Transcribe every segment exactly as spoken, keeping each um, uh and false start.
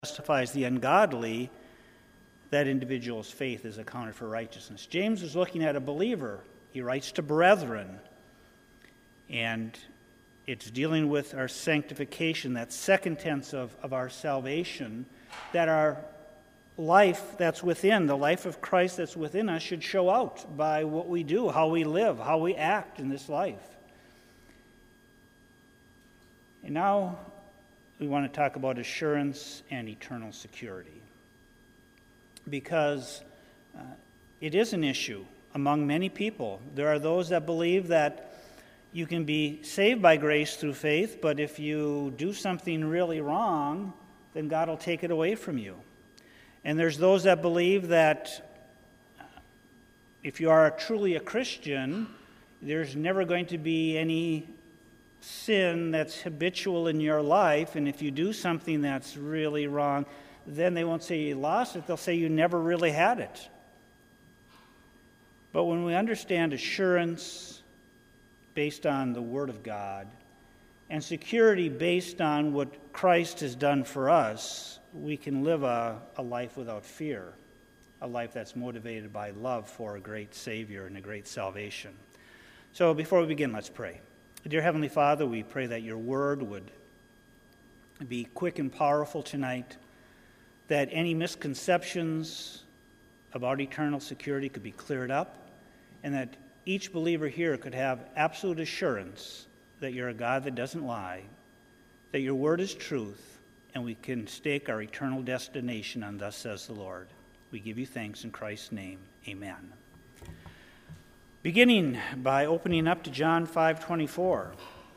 justifies the ungodly, that individual's faith is accounted for righteousness. James is looking at a believer. He writes to brethren, and it's dealing with our sanctification, that second tense of, of our salvation, that our life that's within, the life of Christ that's within us, should show out by what we do, how we live, how we act in this life. And now we want to talk about assurance and eternal security, because uh, it is an issue among many people. There are those that believe that you can be saved by grace through faith, but if you do something really wrong, then God will take it away from you. And there's those that believe that if you are truly a Christian, there's never going to be any sin that's habitual in your life, and if you do something that's really wrong, then they won't say you lost it, they'll say you never really had it. But when we understand assurance based on the Word of God and security based on what Christ has done for us, we can live a, a life without fear, a life that's motivated by love for a great Savior and a great salvation. So before we begin, let's pray. Dear Heavenly Father, we pray that your word would be quick and powerful tonight, that any misconceptions about eternal security could be cleared up, and that each believer here could have absolute assurance that you're a God that doesn't lie, that your word is truth, and we can stake our eternal destination on thus says the Lord. We give you thanks in Christ's name. Amen. Beginning by opening up to John five twenty-four.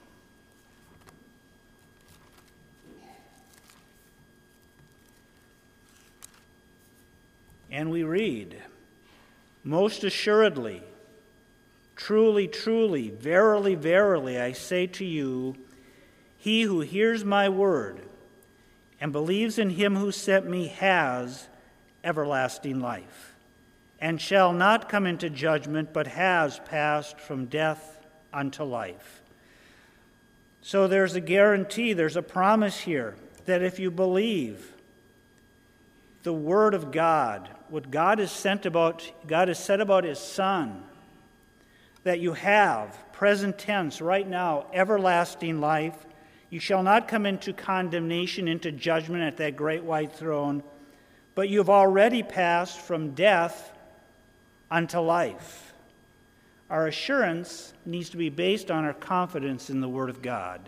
And we read, "Most assuredly, truly, truly, verily, verily, I say to you, he who hears my word and believes in him who sent me has everlasting life, and shall not come into judgment, but has passed from death unto life." So there's a guarantee, there's a promise here, that if you believe the Word of God, what God has sent about, God has said about His Son, that you have, present tense, right now, everlasting life. You shall not come into condemnation, into judgment at that great white throne, but you've already passed from death unto life. Our assurance needs to be based on our confidence in the Word of God.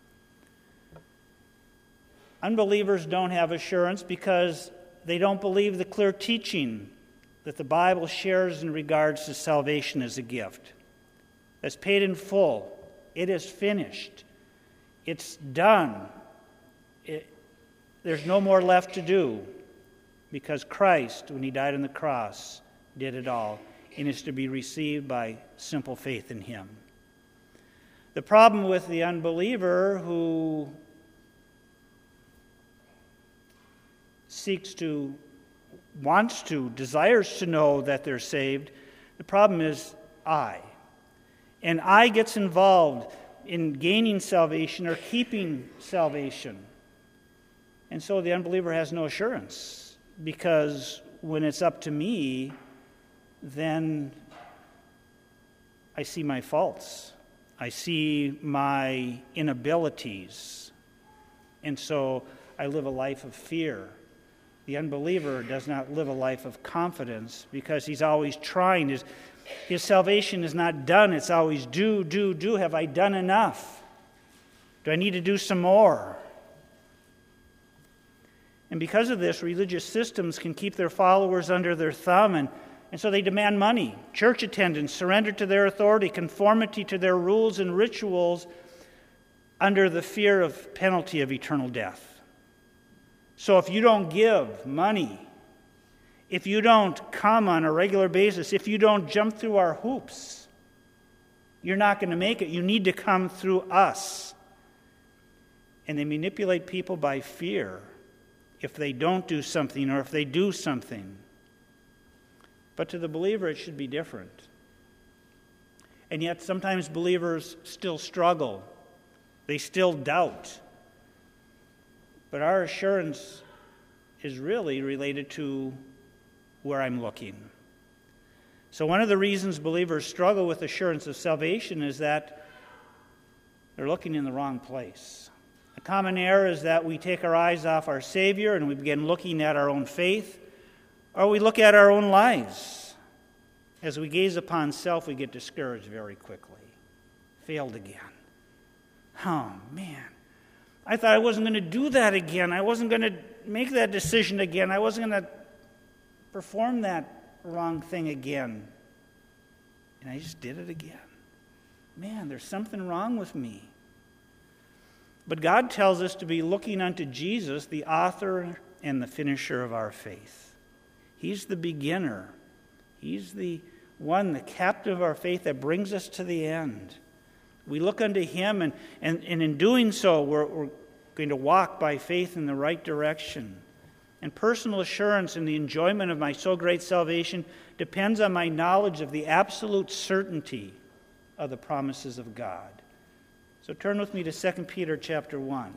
Unbelievers don't have assurance because they don't believe the clear teaching that the Bible shares in regards to salvation as a gift. That's paid in full. It is finished. It's done. It, there's no more left to do, because Christ, when He died on the cross, did it all, and is to be received by simple faith in Him. The problem with the unbeliever who seeks to, wants to, desires to know that they're saved, the problem is I. And I gets involved in gaining salvation or keeping salvation. And so the unbeliever has no assurance, because when it's up to me, then I see my faults. I see my inabilities. And so I live a life of fear. The unbeliever does not live a life of confidence, because he's always trying. His, his salvation is not done. It's always do, do, do. Have I done enough? Do I need to do some more? And because of this, religious systems can keep their followers under their thumb, and, and so they demand money, church attendance, surrender to their authority, conformity to their rules and rituals under the fear of penalty of eternal death. So if you don't give money, if you don't come on a regular basis, if you don't jump through our hoops, you're not going to make it. You need to come through us. And they manipulate people by fear if they don't do something or if they do something. But to the believer, it should be different. And yet sometimes believers still struggle. They still doubt. But our assurance is really related to where I'm looking. So one of the reasons believers struggle with assurance of salvation is that they're looking in the wrong place. A common error is that we take our eyes off our Savior and we begin looking at our own faith, or we look at our own lives. As we gaze upon self, we get discouraged very quickly. Failed again. Oh, man. I thought I wasn't going to do that again. I wasn't going to make that decision again. I wasn't going to perform that wrong thing again. And I just did it again. Man, there's something wrong with me. But God tells us to be looking unto Jesus, the author and the finisher of our faith. He's the beginner. He's the one, the captain of our faith that brings us to the end. We look unto him, and, and, and in doing so, we're, we're going to walk by faith in the right direction. And personal assurance in the enjoyment of my so great salvation depends on my knowledge of the absolute certainty of the promises of God. So turn with me to Second Peter chapter one.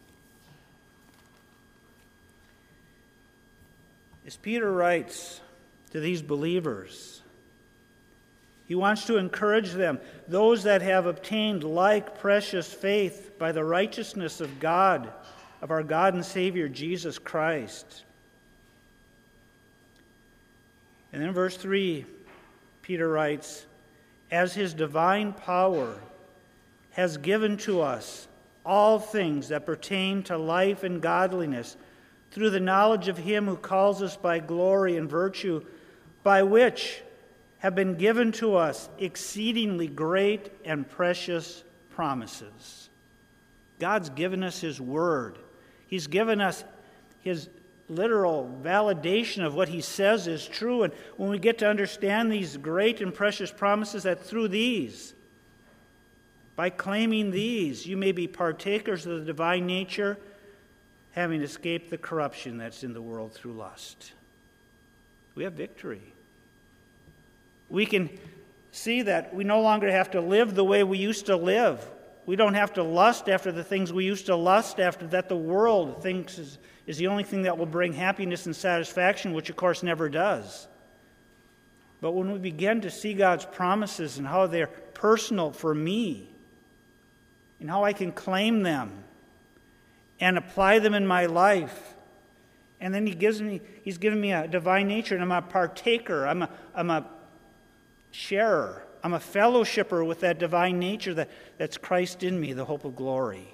As Peter writes to these believers, he wants to encourage them, those that have obtained like precious faith by the righteousness of God, of our God and Savior Jesus Christ. And then in verse three, Peter writes, as his divine power has given to us all things that pertain to life and godliness, through the knowledge of him who calls us by glory and virtue, by which have been given to us exceedingly great and precious promises. God's given us his word. He's given us his literal validation of what he says is true. And when we get to understand these great and precious promises, that through these, by claiming these, you may be partakers of the divine nature, having escaped the corruption that's in the world through lust. We have victory. We can see that we no longer have to live the way we used to live. We don't have to lust after the things we used to lust after, that the world thinks is, is the only thing that will bring happiness and satisfaction, which of course never does. But when we begin to see God's promises and how they're personal for me, and how I can claim them and apply them in my life, and then he gives me, he's given me a divine nature, and I'm a partaker, I'm a, I'm a sharer, I'm a fellowshipper with that divine nature that, that's Christ in me, the hope of glory.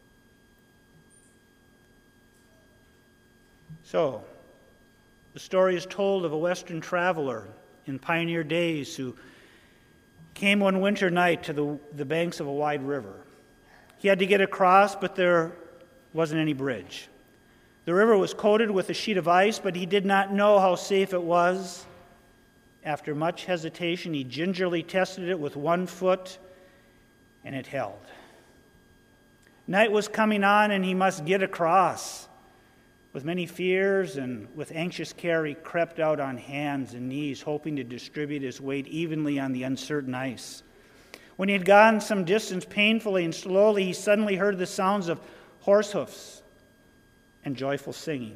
So, the story is told of a Western traveler in pioneer days who came one winter night to the, the banks of a wide river. He had to get across, but there wasn't any bridge. The river was coated with a sheet of ice, but he did not know how safe it was. After much hesitation, he gingerly tested it with one foot, and it held. Night was coming on, and he must get across. With many fears and with anxious care, he crept out on hands and knees, hoping to distribute his weight evenly on the uncertain ice. When he had gone some distance, painfully and slowly, he suddenly heard the sounds of horse hoofs and joyful singing.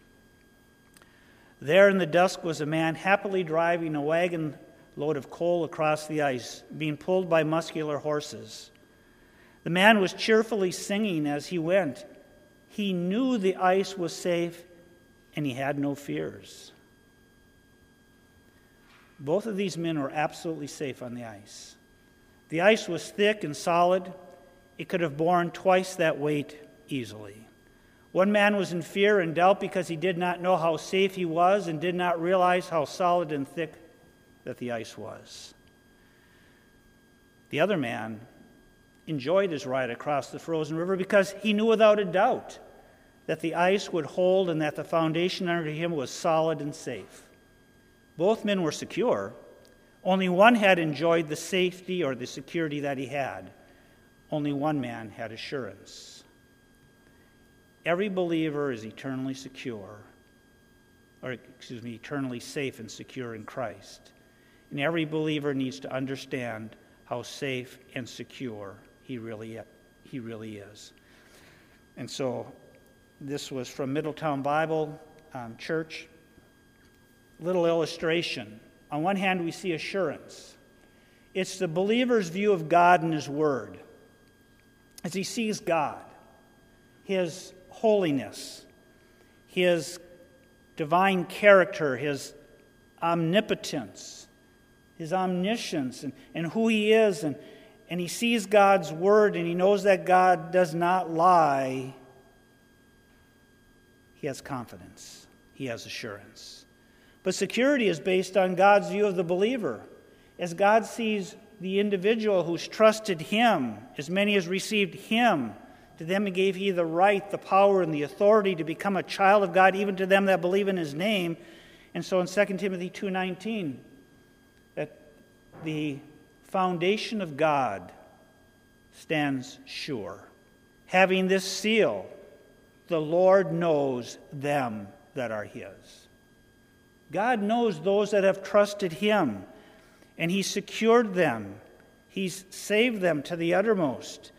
There in the dusk was a man happily driving a wagon load of coal across the ice, being pulled by muscular horses. The man was cheerfully singing as he went. He knew the ice was safe, and he had no fears. Both of these men were absolutely safe on the ice. The ice was thick and solid. It could have borne twice that weight easily. One man was in fear and doubt because he did not know how safe he was and did not realize how solid and thick that the ice was. The other man enjoyed his ride across the frozen river because he knew without a doubt that the ice would hold and that the foundation under him was solid and safe. Both men were secure. Only one had enjoyed the safety or the security that he had. Only one man had assurance. Every believer is eternally secure, or excuse me, eternally safe and secure in Christ. And every believer needs to understand how safe and secure he really, he really is. And so this was from Middletown Bible, um, church. Little illustration. On one hand, we see assurance. It's the believer's view of God and His Word. As he sees God, His holiness, His divine character, His omnipotence, His omniscience, and, and who He is, and, and he sees God's Word, and he knows that God does not lie, he has confidence. He has assurance. But security is based on God's view of the believer. As God sees the individual who's trusted Him, as many as received Him, to them He gave He the right, the power, and the authority to become a child of God, even to them that believe in His name. And so in Second Timothy two nineteen, that the foundation of God stands sure. Having this seal, the Lord knows them that are His. God knows those that have trusted Him, and He secured them. He's saved them to the uttermost.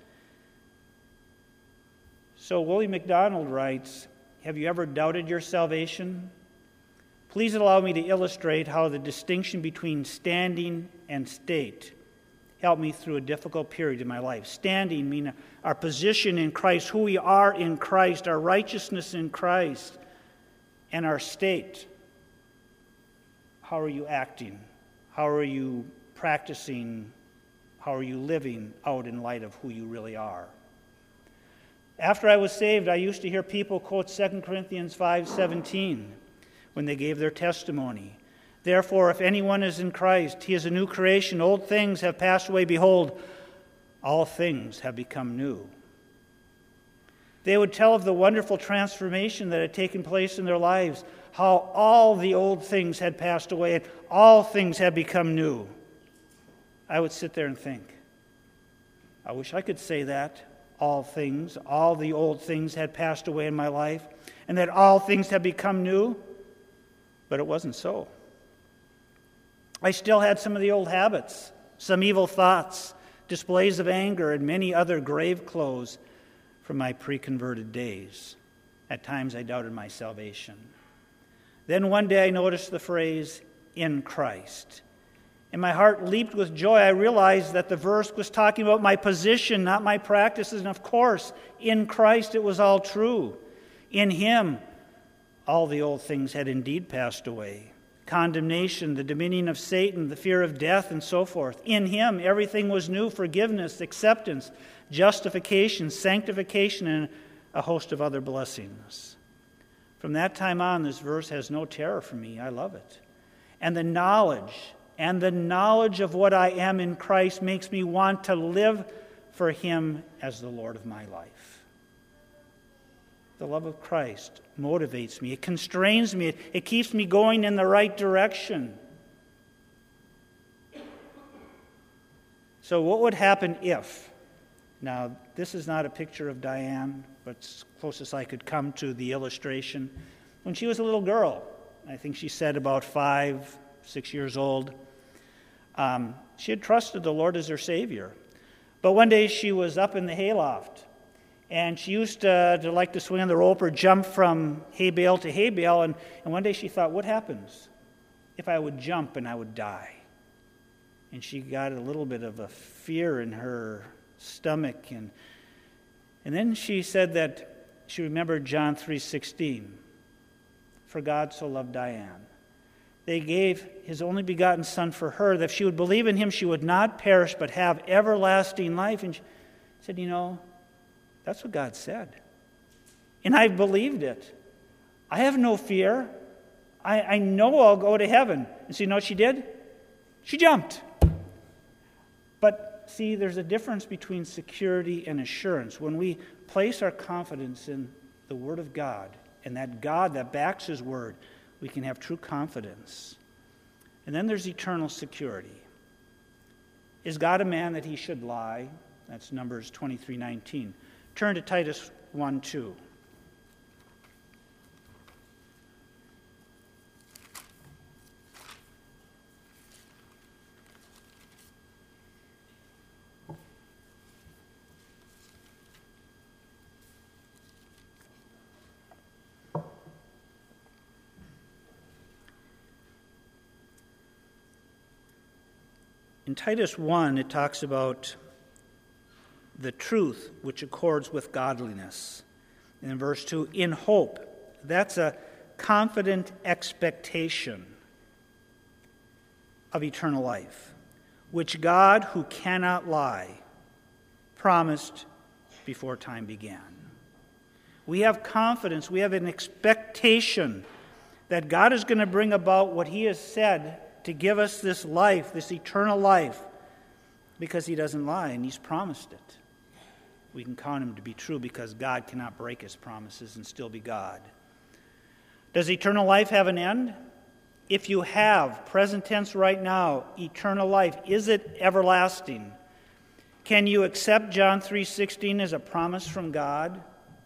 So Willie MacDonald writes, have you ever doubted your salvation? Please allow me to illustrate how the distinction between standing and state helped me through a difficult period in my life. Standing means our position in Christ, who we are in Christ, our righteousness in Christ, and our state. How are you acting? How are you practicing? How are you living out in light of who you really are? After I was saved, I used to hear people quote Second Corinthians five seventeen when they gave their testimony. Therefore, if anyone is in Christ, he is a new creation. Old things have passed away. Behold, all things have become new. They would tell of the wonderful transformation that had taken place in their lives, how all the old things had passed away and all things had become new. I would sit there and think, I wish I could say that. All things, all the old things had passed away in my life, and that all things had become new. But it wasn't so. I still had some of the old habits, some evil thoughts, displays of anger, and many other grave clothes from my pre-converted days. At times I doubted my salvation. Then one day I noticed the phrase, in Christ. And my heart leaped with joy. I realized that the verse was talking about my position, not my practices. And of course, in Christ it was all true. In Him, all the old things had indeed passed away. Condemnation, the dominion of Satan, the fear of death, and so forth. In Him, everything was new: forgiveness, acceptance, justification, sanctification, and a host of other blessings. From that time on, this verse has no terror for me. I love it. And the knowledge, and the knowledge of what I am in Christ makes me want to live for Him as the Lord of my life. The love of Christ motivates me. It constrains me. It, it keeps me going in the right direction. So what would happen if? Now, this is not a picture of Diane, but it's closest I could come to the illustration. When she was a little girl, I think she said about five, six years old, um, she had trusted the Lord as her Savior. But one day she was up in the hayloft, and she used to, to like to swing on the rope or jump from hay bale to hay bale. And, and one day she thought, what happens if I would jump and I would die? And she got a little bit of a fear in her stomach. And, and then she said that she remembered John three sixteen. For God so loved Diane. They gave His only begotten Son for her, that if she would believe in Him, she would not perish but have everlasting life. And she said, you know, that's what God said. And I believed it. I have no fear. I, I know I'll go to heaven. And so you know what she did? She jumped. But see, there's a difference between security and assurance. When we place our confidence in the Word of God, and that God that backs His Word, we can have true confidence. And then there's eternal security. Is God a man that He should lie? That's Numbers twenty-three nineteen. Turn to Titus one two. In Titus one, it talks about the truth which accords with godliness. And in verse two, in hope. That's a confident expectation of eternal life, which God, who cannot lie, promised before time began. We have confidence, we have an expectation that God is going to bring about what He has said to give us this life, this eternal life, because He doesn't lie and He's promised it. We can count Him to be true because God cannot break His promises and still be God. Does eternal life have an end? If you have, present tense right now, eternal life, is it everlasting? Can you accept John three sixteen as a promise from God?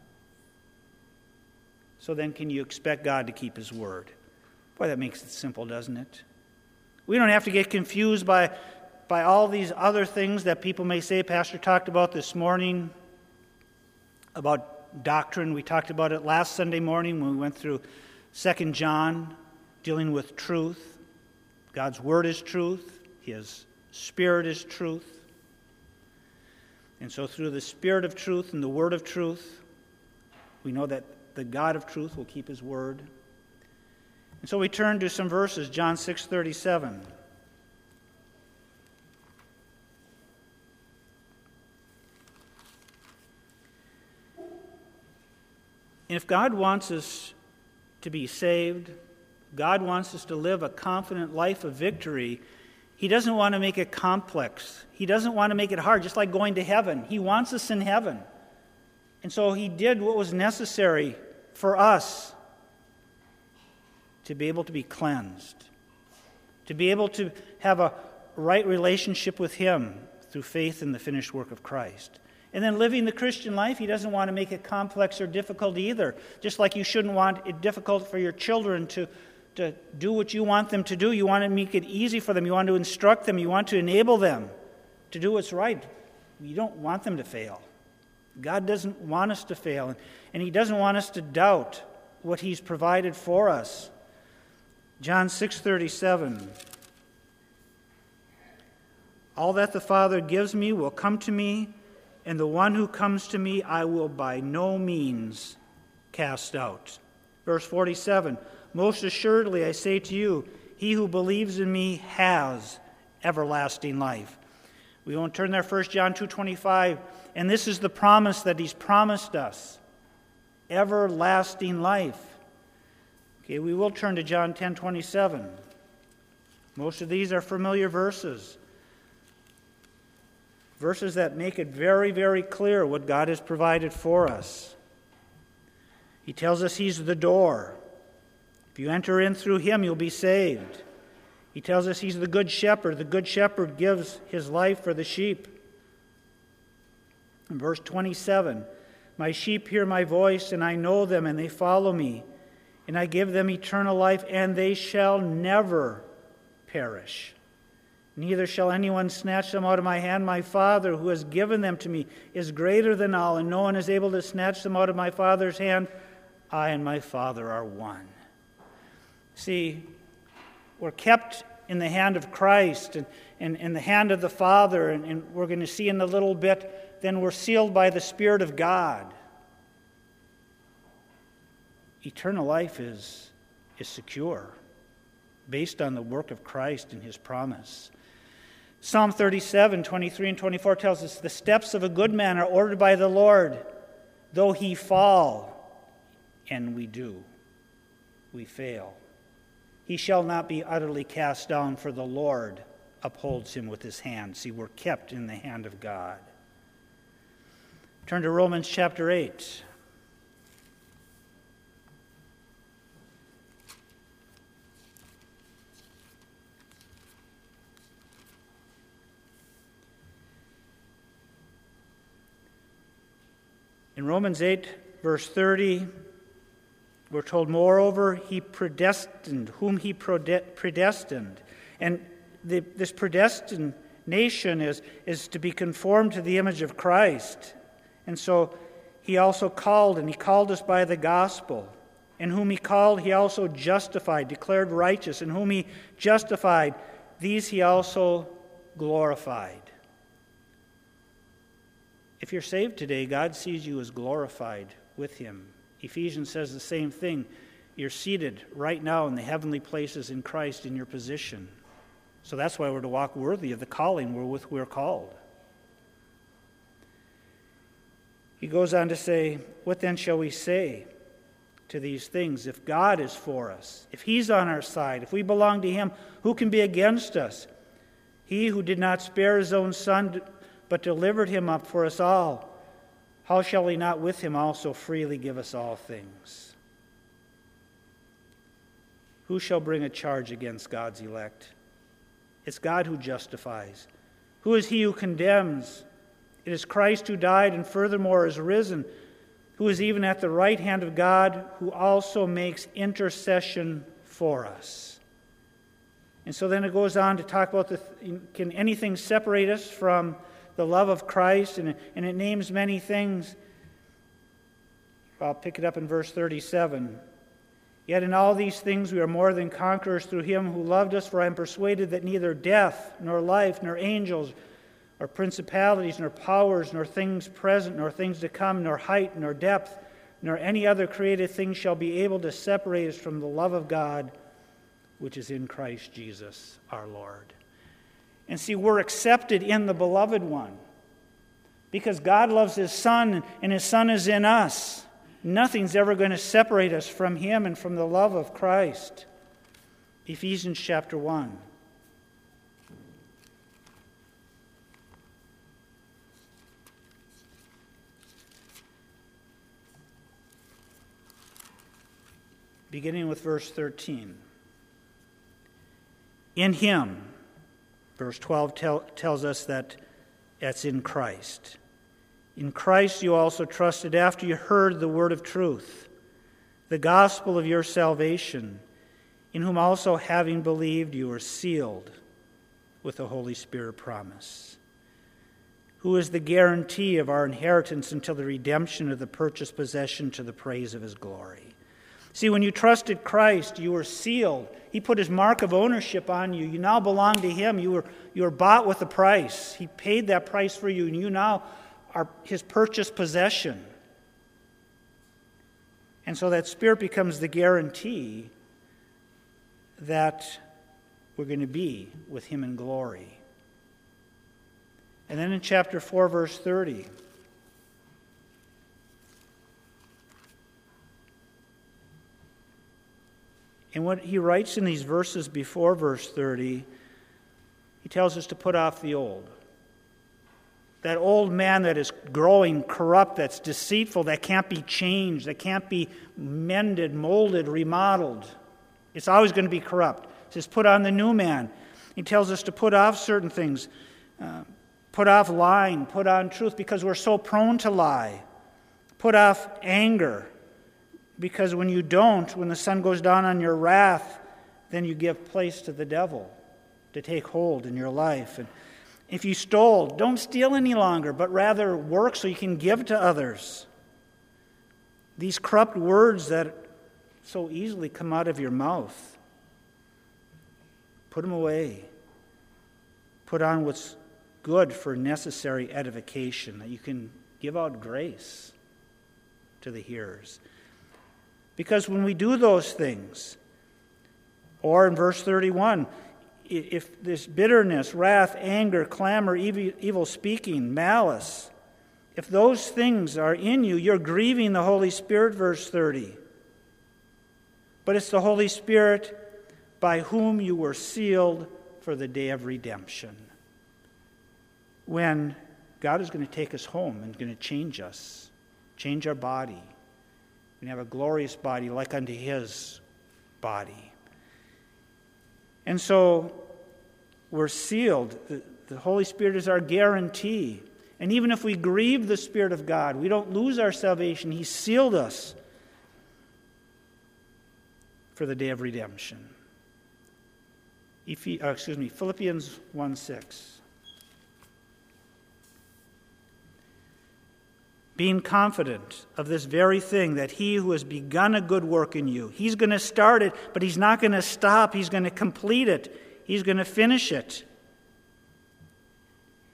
So then can you expect God to keep His word? Boy, that makes it simple, doesn't it? We don't have to get confused by, by all these other things that people may say. Pastor talked about this morning, about doctrine. We talked about it last Sunday morning when we went through Second John, dealing with truth. God's word is truth. His Spirit is truth. And so through the Spirit of truth and the word of truth, we know that the God of truth will keep His word. And so we turn to some verses, John six thirty-seven. And if God wants us to be saved, God wants us to live a confident life of victory, He doesn't want to make it complex. He doesn't want to make it hard, just like going to heaven. He wants us in heaven. And so He did what was necessary for us to be able to be cleansed, to be able to have a right relationship with Him through faith in the finished work of Christ. And then living the Christian life, He doesn't want to make it complex or difficult either. Just like you shouldn't want it difficult for your children to, to do what you want them to do. You want to make it easy for them. You want to instruct them. You want to enable them to do what's right. You don't want them to fail. God doesn't want us to fail, and He doesn't want us to doubt what He's provided for us. John six thirty-seven. All that the Father gives me will come to me, and the one who comes to me I will by no means cast out. Verse forty-seven. Most assuredly I say to you, he who believes in me has everlasting life. We won't turn there. First John two twenty-five. And this is the promise that He's promised us. Everlasting life. Okay, we will turn to John ten twenty-seven. Most of these are familiar verses. Verses that make it very, very clear what God has provided for us. He tells us He's the door. If you enter in through Him, you'll be saved. He tells us He's the good shepherd. The good shepherd gives his life for the sheep. In verse twenty-seven, my sheep hear my voice, and I know them, and they follow me. And I give them eternal life, and they shall never perish. Neither shall anyone snatch them out of my hand. My Father, who has given them to me, is greater than all, and no one is able to snatch them out of my Father's hand. I and my Father are one. See, we're kept in the hand of Christ and in, in the hand of the Father, and, and we're going to see in a little bit, then we're sealed by the Spirit of God. Eternal life is, is secure, based on the work of Christ and His promise. Psalm thirty-seven, twenty-three and twenty-four tells us, the steps of a good man are ordered by the Lord, though he fall, and we do, we fail. He shall not be utterly cast down, for the Lord upholds him with His hand. See, we're kept in the hand of God. Turn to Romans chapter eight. In Romans eight, verse thirty, we're told, moreover, He predestined, whom He predestined. And the, this predestination is, is to be conformed to the image of Christ. And so He also called, and He called us by the gospel. And whom He called, He also justified, declared righteous. And whom He justified, these He also glorified. If you're saved today, God sees you as glorified with him. Ephesians says the same thing. You're seated right now in the heavenly places in Christ in your position. So that's why we're to walk worthy of the calling wherewith we're called. He goes on to say, what then shall we say to these things? If God is for us, if he's on our side, if we belong to him, who can be against us? He who did not spare his own son, but delivered him up for us all, how shall he not with him also freely give us all things? Who shall bring a charge against God's elect? It's God who justifies. Who is he who condemns? It is Christ who died and furthermore is risen, who is even at the right hand of God, who also makes intercession for us. And so then it goes on to talk about, the, can anything separate us from the love of Christ? And, and it names many things. I'll pick it up in verse thirty-seven. Yet in all these things we are more than conquerors through him who loved us, for I am persuaded that neither death, nor life, nor angels, or principalities, nor powers, nor things present, nor things to come, nor height, nor depth, nor any other created thing shall be able to separate us from the love of God, which is in Christ Jesus our Lord. And see, we're accepted in the Beloved One because God loves his Son, and his Son is in us. Nothing's ever going to separate us from him and from the love of Christ. Ephesians chapter one. Beginning with verse thirteen. In him, verse twelve tell, tells us that that's in Christ. In Christ you also trusted after you heard the word of truth, the gospel of your salvation, in whom also having believed you were sealed with the Holy Spirit promise, who is the guarantee of our inheritance until the redemption of the purchased possession to the praise of his glory. See, when you trusted Christ, you were sealed. He put his mark of ownership on you. You now belong to him. You were, you were bought with a price. He paid that price for you, and you now are his purchased possession. And so that Spirit becomes the guarantee that we're going to be with him in glory. And then in chapter four, verse thirty, and what he writes in these verses before verse thirty, he tells us to put off the old. That old man that is growing corrupt, that's deceitful, that can't be changed, that can't be mended, molded, remodeled. It's always going to be corrupt. He says, put on the new man. He tells us to put off certain things. Uh, put off lying, put on truth, because we're so prone to lie. Put off anger, because when you don't, when the sun goes down on your wrath, then you give place to the devil to take hold in your life. And if you stole, don't steal any longer, but rather work so you can give to others. These corrupt words that so easily come out of your mouth, put them away. Put on what's good for necessary edification, that you can give out grace to the hearers. Because when we do those things, or in verse thirty-one, if this bitterness, wrath, anger, clamor, evil, evil speaking, malice, if those things are in you, you're grieving the Holy Spirit, verse thirty. But it's the Holy Spirit by whom you were sealed for the day of redemption. When God is going to take us home and going to change us, change our body, and have a glorious body like unto his body. And so we're sealed. The, the Holy Spirit is our guarantee. And even if we grieve the Spirit of God, we don't lose our salvation. He sealed us for the day of redemption. Ephes- uh, excuse me, Philippians one six. Being confident of this very thing, that he who has begun a good work in you, he's going to start it, but he's not going to stop. He's going to complete it. He's going to finish it.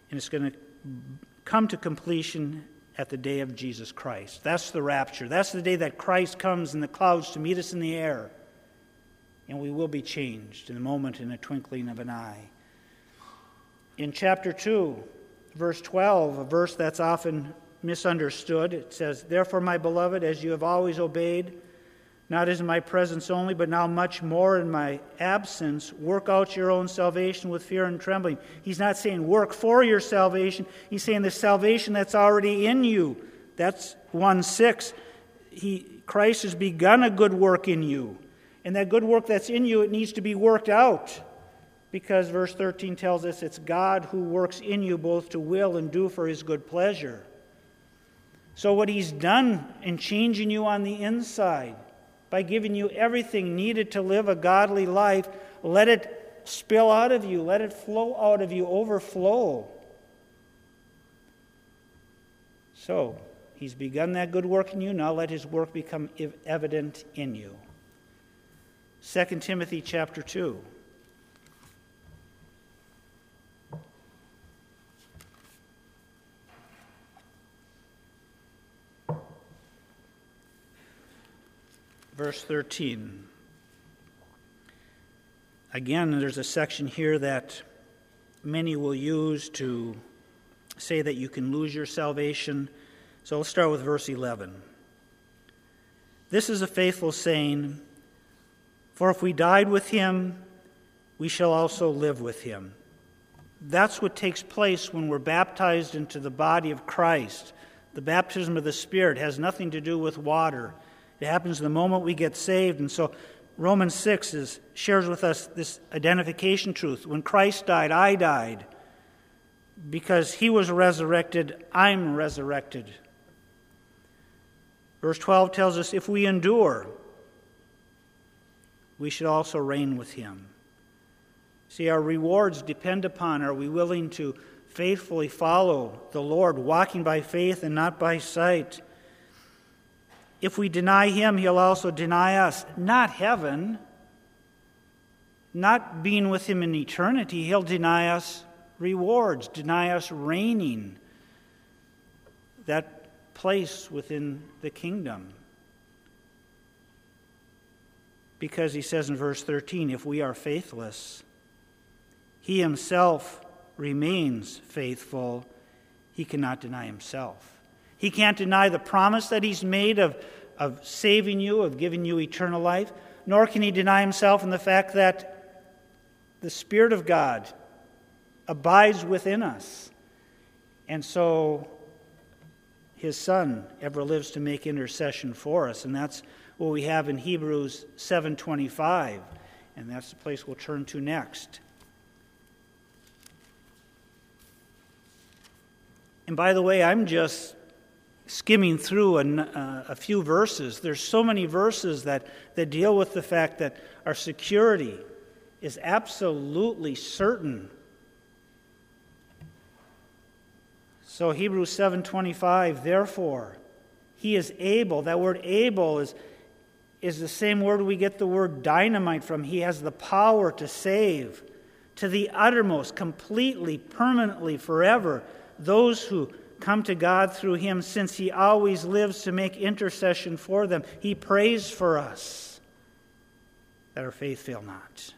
and it's going to come to completion at the day of Jesus Christ. That's the rapture. That's the day that Christ comes in the clouds to meet us in the air, and we will be changed in a moment, in a twinkling of an eye. In chapter two, verse twelve, a verse that's often misunderstood, it says, "Therefore, my beloved, as you have always obeyed, not as in my presence only, but now much more in my absence, work out your own salvation with fear and trembling." He's not saying work for your salvation. He's saying the salvation that's already in you. That's one six. He, Christ has begun a good work in you. And that good work that's in you, it needs to be worked out. Because verse thirteen tells us it's God who works in you both to will and do for his good pleasure. So what he's done in changing you on the inside, by giving you everything needed to live a godly life, let it spill out of you. Let it flow out of you, overflow. So, he's begun that good work in you. Now let his work become evident in you. Second Timothy chapter two. Verse thirteen. Again, there's a section here that many will use to say that you can lose your salvation. So let's start with verse eleven. "This is a faithful saying, for if we died with him, we shall also live with him." That's what takes place when we're baptized into the body of Christ. The baptism of the Spirit has nothing to do with water. It happens the moment we get saved. And so Romans six is, shares with us this identification truth. When Christ died, I died. Because he was resurrected, I'm resurrected. Verse twelve tells us if we endure, we should also reign with him. See, our rewards depend upon, are we willing to faithfully follow the Lord, walking by faith and not by sight? If we deny him, he'll also deny us. Not heaven, not being with him in eternity. He'll deny us rewards, deny us reigning, that place within the kingdom. Because he says in verse thirteen, if we are faithless, he himself remains faithful. He cannot deny himself. He can't deny the promise that he's made of, of saving you, of giving you eternal life, nor can he deny himself in the fact that the Spirit of God abides within us. And so his Son ever lives to make intercession for us. And that's what we have in Hebrews seven twenty-five. And that's the place we'll turn to next. And by the way, I'm just skimming through a, uh, a few verses. There's so many verses that, that deal with the fact that our security is absolutely certain. So Hebrews seven twenty-five, therefore, he is able. That word able is, is the same word we get the word dynamite from. He has the power to save to the uttermost, completely, permanently, forever, those who come to God through him, since he always lives to make intercession for them. He prays for us that our faith fail not.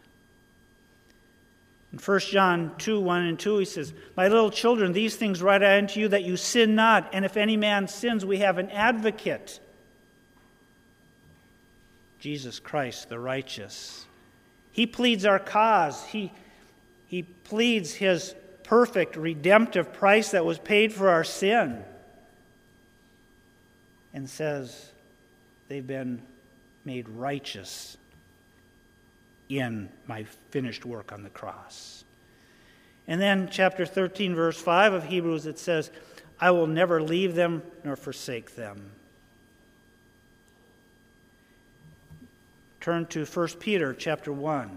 In First John two, one and two, he says, my little children, these things write I unto you, that you sin not. And if any man sins, we have an advocate, Jesus Christ the righteous. He pleads our cause. He, he pleads his perfect redemptive price that was paid for our sin, and says they've been made righteous in my finished work on the cross. And then chapter thirteen, verse five of Hebrews, it says, I will never leave them nor forsake them. Turn to First Peter chapter one.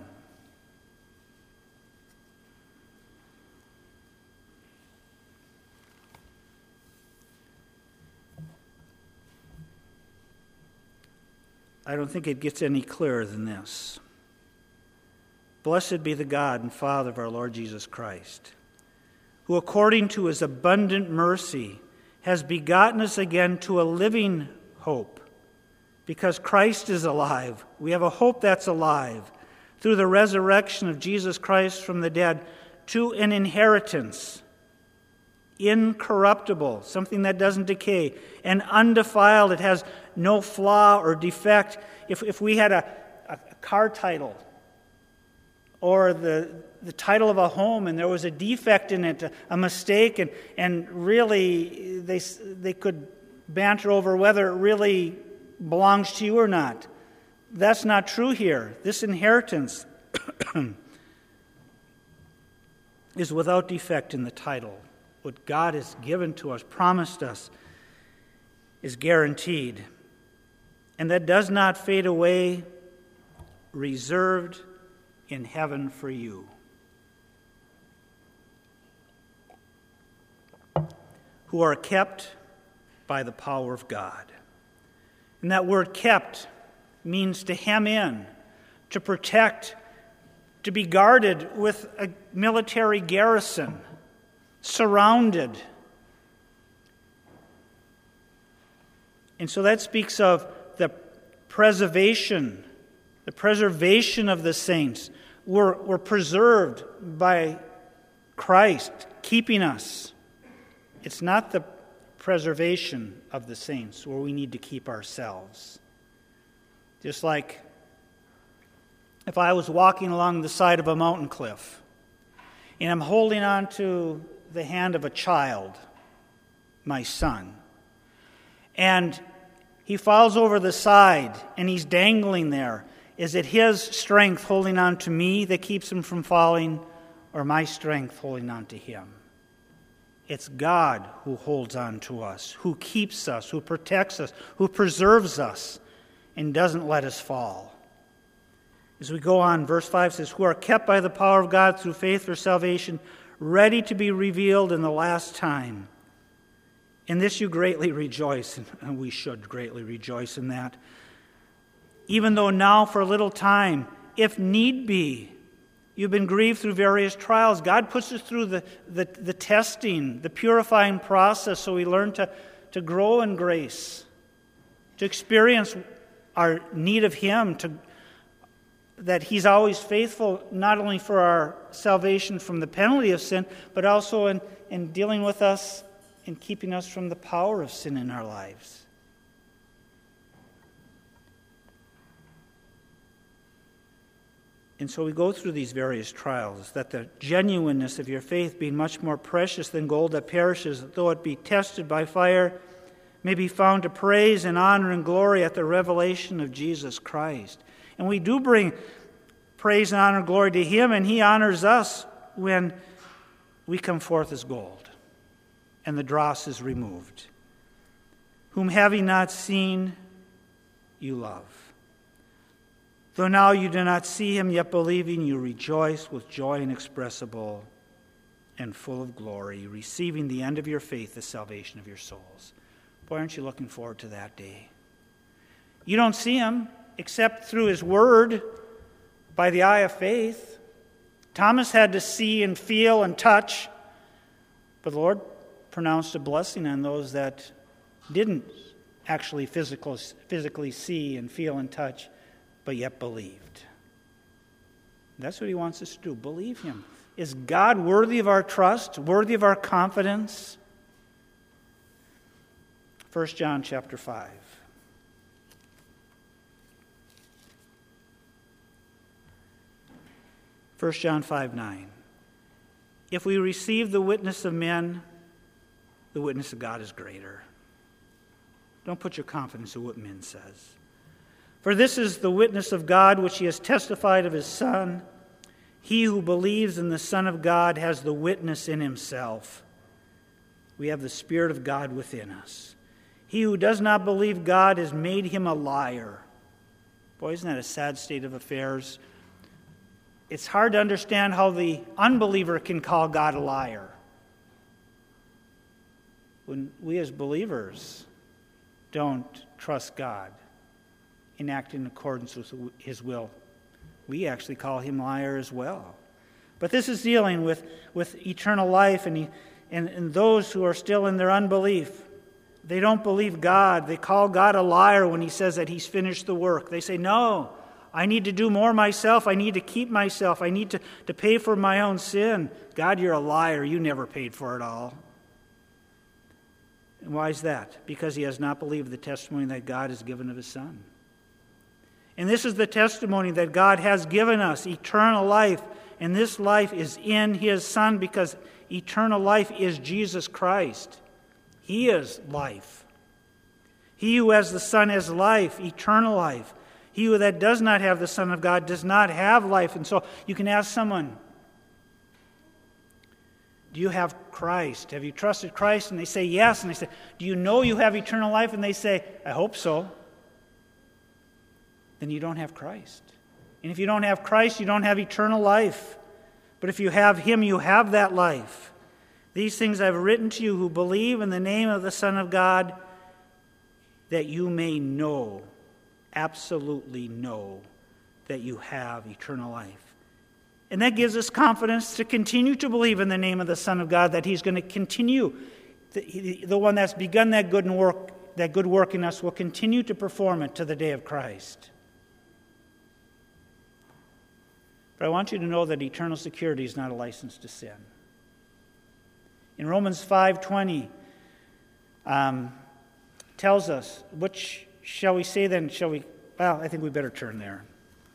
I don't think it gets any clearer than this. Blessed be the God and Father of our Lord Jesus Christ. who according to his abundant mercy has begotten us again to a living hope. Because Christ is alive, we have a hope that's alive through the resurrection of Jesus Christ from the dead to an inheritance, incorruptible, something that doesn't decay, and undefiled. It has no flaw or defect. If, if we had a, a car title or the, the title of a home and there was a defect in it, a, a mistake, and, and really they, they could banter over whether it really belongs to you or not. That's not true here. This inheritance is without defect in the title. What God has given to us, promised us, is guaranteed. And that does not fade away, reserved in heaven for you. Who are kept by the power of God. And that word kept means to hem in, to protect, to be guarded with a military garrison, surrounded. And so that speaks of the preservation, the preservation of the saints. We're, we're preserved by Christ, keeping us. It's not the preservation of the saints where we need to keep ourselves. Just like if I was walking along the side of a mountain cliff and I'm holding on to the hand of a child, my son, and he falls over the side and he's dangling there. Is it his strength holding on to me that keeps him from falling, or my strength holding on to him? It's God who holds on to us, who keeps us, who protects us, who preserves us, and doesn't let us fall. As we go on, verse five says, who are kept by the power of God through faith for salvation, ready to be revealed in the last time. In this you greatly rejoice, and we should greatly rejoice in that. Even though now for a little time, if need be, you've been grieved through various trials. God puts us through the, the, the testing, the purifying process, so we learn to, to grow in grace, to experience our need of Him, to, that He's always faithful, not only for our salvation from the penalty of sin, but also in, in dealing with us and keeping us from the power of sin in our lives. And so we go through these various trials, that the genuineness of your faith, being much more precious than gold that perishes, though it be tested by fire, may be found to praise and honor and glory at the revelation of Jesus Christ. And we do bring praise and honor and glory to Him, and He honors us when we come forth as gold and the dross is removed. Whom having not seen, you love. Though now you do not see Him, yet believing, you rejoice with joy inexpressible and full of glory, receiving the end of your faith, the salvation of your souls. Boy, aren't you looking forward to that day? You don't see Him except through His Word, by the eye of faith. Thomas had to see and feel and touch, but the Lord pronounced a blessing on those that didn't actually physical, physically see and feel and touch, but yet believed. That's what He wants us to do. Believe Him. Is God worthy of our trust, worthy of our confidence? First John chapter five. First John five nine. If we receive the witness of men, the witness of God is greater. Don't put your confidence in what men says. For this is the witness of God which He has testified of His Son. He who believes in the Son of God has the witness in himself. We have the Spirit of God within us. He who does not believe God has made him a liar. Boy, isn't that a sad state of affairs? It's hard to understand how the unbeliever can call God a liar, when we as believers don't trust God and act in accordance with His will. We actually call Him liar as well. But this is dealing with, with eternal life and, and, and those who are still in their unbelief. They don't believe God. They call God a liar when he says that he's finished the work. They say, no, I need to do more myself. I need to keep myself. I need to, to pay for my own sin. God, you're a liar. You never paid for it all. And why is that? Because he has not believed the testimony that God has given of his Son. And this is the testimony that God has given us, eternal life. And this life is in his Son, because eternal life is Jesus Christ. He is life. He who has the Son has life, eternal life. He who that does not have the Son of God does not have life. And so you can ask someone, do you have Christ? Have you trusted Christ? And they say yes. And they say, do you know you have eternal life? And they say, I hope so. Then you don't have Christ. And if you don't have Christ, you don't have eternal life. But if you have him, you have that life. These things I've written to you who believe in the name of the Son of God, that you may know, absolutely know, that you have eternal life. And that gives us confidence to continue to believe in the name of the Son of God, that he's going to continue. The, the one that's begun that good work, that good work in us will continue to perform it to the day of Christ. But I want you to know that eternal security is not a license to sin. In Romans five twenty, um, tells us, which shall we say then? Shall we? Well, I think we better turn there.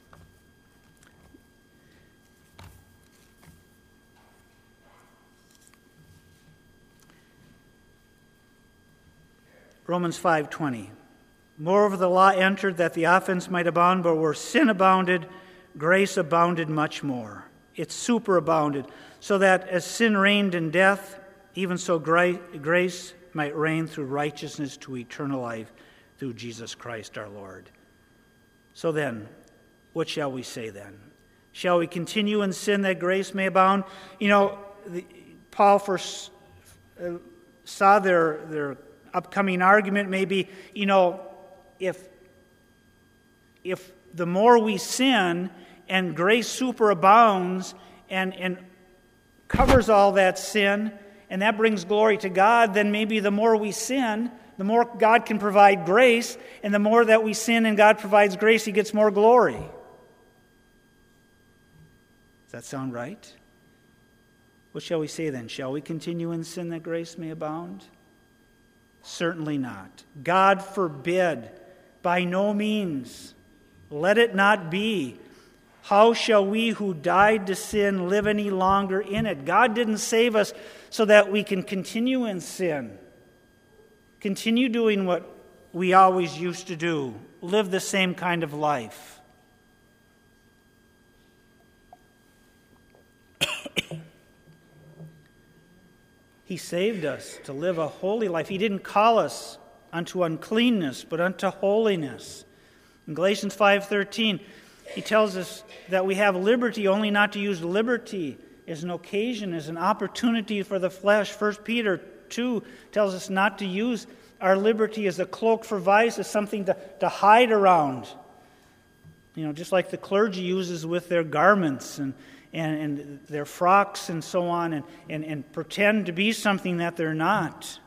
Romans five twenty. Moreover, the law entered that the offense might abound, but where sin abounded, grace abounded much more. It superabounded, so that as sin reigned in death, even so grace might reign through righteousness to eternal life through Jesus Christ our Lord. So then, what shall we say then? Shall we continue in sin that grace may abound? You know, the, Paul first uh, saw their, their upcoming argument maybe, you know, if if the more we sin and grace superabounds and, and covers all that sin, and that brings glory to God, then maybe the more we sin, the more God can provide grace, and the more that we sin and God provides grace, he gets more glory. Does that sound right? What shall we say then? Shall we continue in sin that grace may abound? Certainly not. God forbid. By no means. Let it not be. How shall we who died to sin live any longer in it? God didn't save us so that we can continue in sin. Continue doing what we always used to do. Live the same kind of life. He saved us to live a holy life. He didn't call us unto uncleanness, but unto holiness. In Galatians five thirteen, he tells us that we have liberty, only not to use liberty as an occasion, as an opportunity for the flesh. First Peter two tells us not to use our liberty as a cloak for vice, as something to, to hide around. You know, just like the clergy uses with their garments and, and, and their frocks and so on, and, and, and pretend to be something that they're not.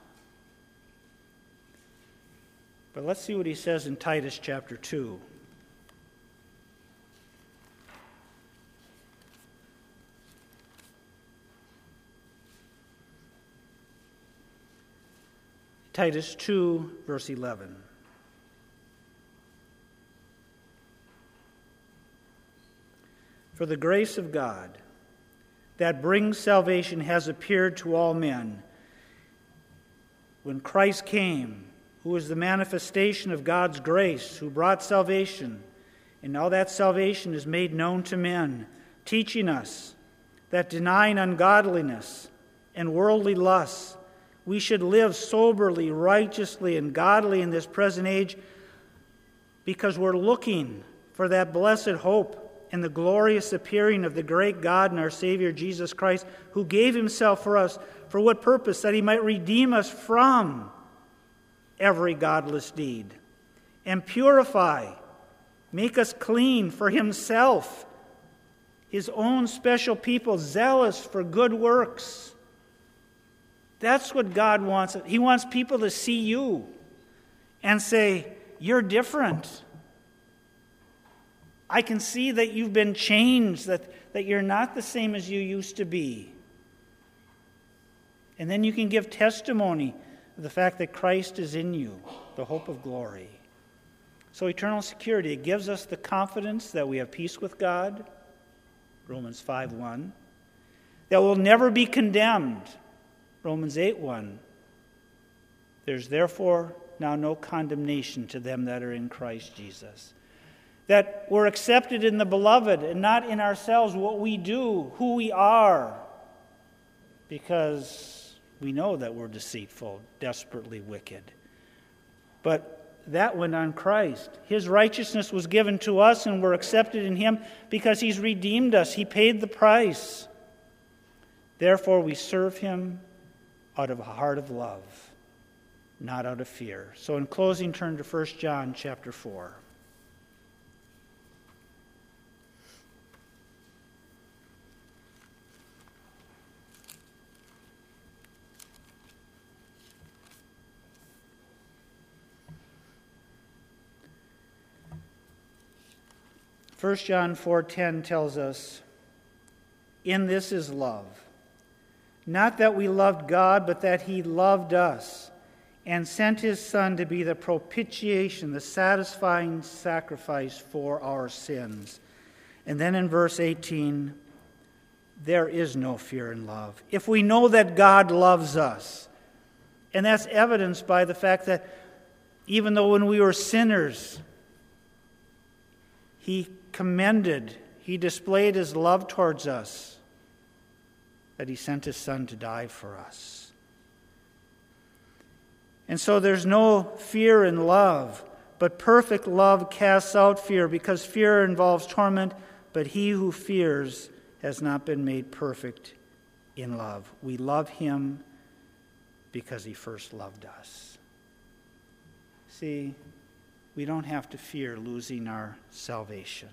But let's see what he says in Titus chapter two. Titus two, verse eleven. For the grace of God that brings salvation has appeared to all men. When Christ came, who is the manifestation of God's grace, who brought salvation, and now that salvation is made known to men, teaching us that denying ungodliness and worldly lusts, we should live soberly, righteously, and godly in this present age, because we're looking for that blessed hope and the glorious appearing of the great God and our Savior Jesus Christ, who gave himself for us. For what purpose? That he might redeem us from every godless deed and purify, make us clean for himself, his own special people, zealous for good works. That's what God wants. He wants people to see you and say, you're different. I can see that you've been changed, that, that you're not the same as you used to be. And then you can give testimony of the fact that Christ is in you, the hope of glory. So eternal security, it gives us the confidence that we have peace with God, Romans five one, that we'll never be condemned, Romans eight one. There's therefore now no condemnation to them that are in Christ Jesus. That we're accepted in the beloved and not in ourselves, what we do, who we are, because we know that we're deceitful, desperately wicked. But that went on Christ. His righteousness was given to us and we're accepted in him because he's redeemed us. He paid the price. Therefore we serve him out of a heart of love, not out of fear. So in closing, turn to First John chapter four. First John four ten tells us, "In this is love, not that we loved God, but that he loved us and sent his Son to be the propitiation, the satisfying sacrifice for our sins." And then in verse eighteen, there is no fear in love. If we know that God loves us, and that's evidenced by the fact that even though when we were sinners, he commended, he displayed his love towards us, that he sent his Son to die for us. And so there's no fear in love, but perfect love casts out fear, because fear involves torment, but he who fears has not been made perfect in love. We love him because he first loved us. See, we don't have to fear losing our salvation.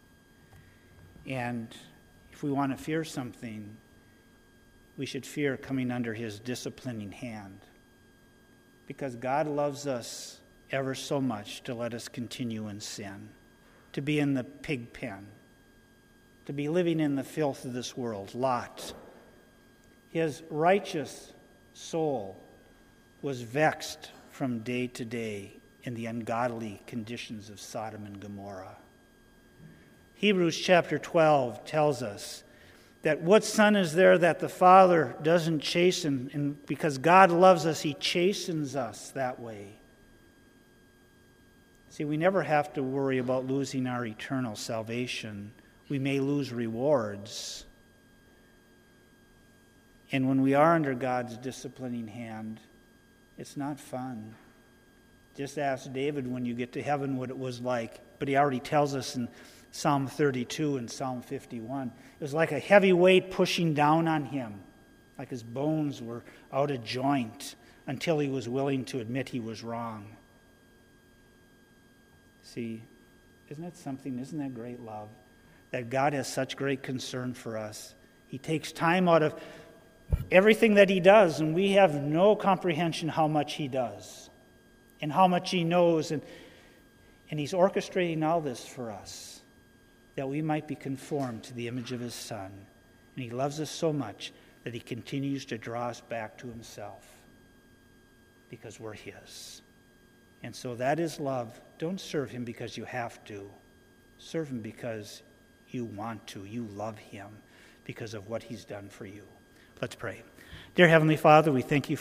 And if we want to fear something, we should fear coming under his disciplining hand. Because God loves us ever so much to let us continue in sin, to be in the pig pen, to be living in the filth of this world. Lot, his righteous soul was vexed from day to day in the ungodly conditions of Sodom and Gomorrah. Hebrews chapter twelve tells us that what son is there that the Father doesn't chasten? And because God loves us, he chastens us that way. See, we never have to worry about losing our eternal salvation. We may lose rewards. And when we are under God's disciplining hand, it's not fun. Just ask David when you get to heaven what it was like. But he already tells us in Psalm thirty-two and Psalm fifty-one. It was like a heavy weight pushing down on him, like his bones were out of joint until he was willing to admit he was wrong. See, isn't that something? Isn't that great love? That God has such great concern for us. He takes time out of everything that he does, and we have no comprehension how much he does and how much he knows. And, and he's orchestrating all this for us, that we might be conformed to the image of his Son. And he loves us so much that he continues to draw us back to himself because we're his. And so that is love. Don't serve him because you have to. Serve him because you want to. You love him because of what he's done for you. Let's pray. Dear Heavenly Father, we thank you for